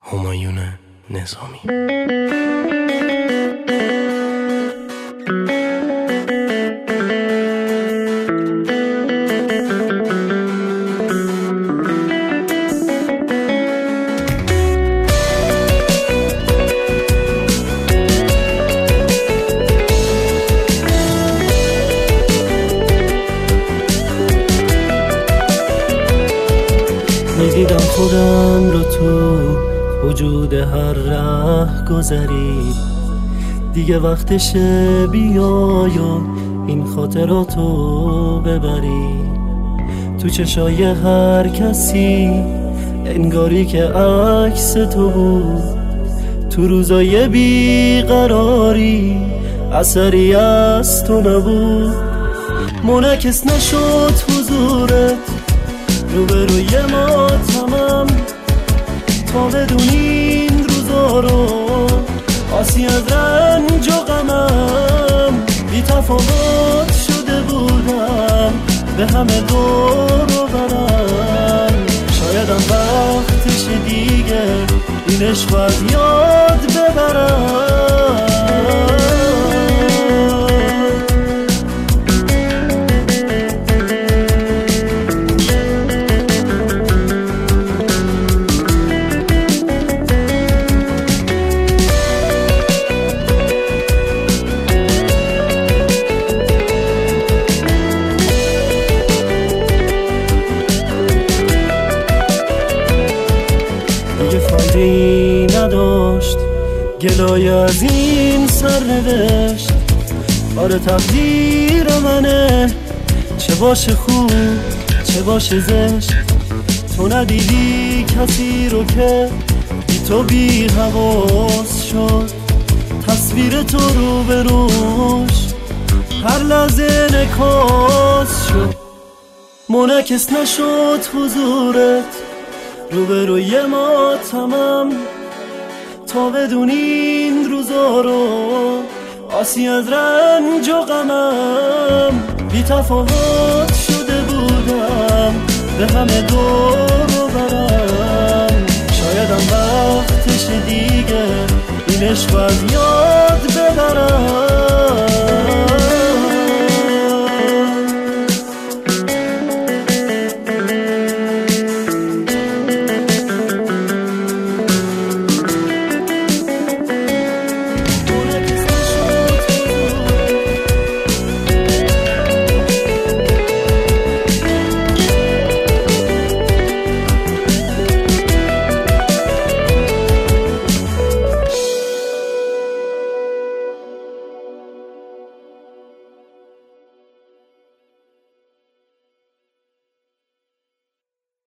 همایون نظامی. میدیدم خودم رو تو وجود هر ره گذری، دیگه وقتشه بیای و این خاطراتو ببری. تو چشای هر کسی انگاری که عکس تو بود، تو روزای بیقراری اثری از تو نبود. منعکس نشد حضورت روبروی ما تمام، تا بدونی این روزا رو آسی از رنج و غمم. بی تفاوت شده بودم به همه دور و برم، شایدم وقتش دیگه این عشق از یاد ببرم. فایده‌ای نداشت گلای از این سرنوشت. آره تقدیر منه، چه باشه خوب چه باشه زشت. تو ندیدی کسی رو که بی تو بی حواس شد، تصویر تو رو به روش هر لحظه نکاس شد. منعکس نشد حضورت روبروی ما تمام، تا بدونی این روزا رو آسی از رنج و غمم. بی تفاوت شده بودم به همه دور و برم، شایدم وقتش دیگه این عشق از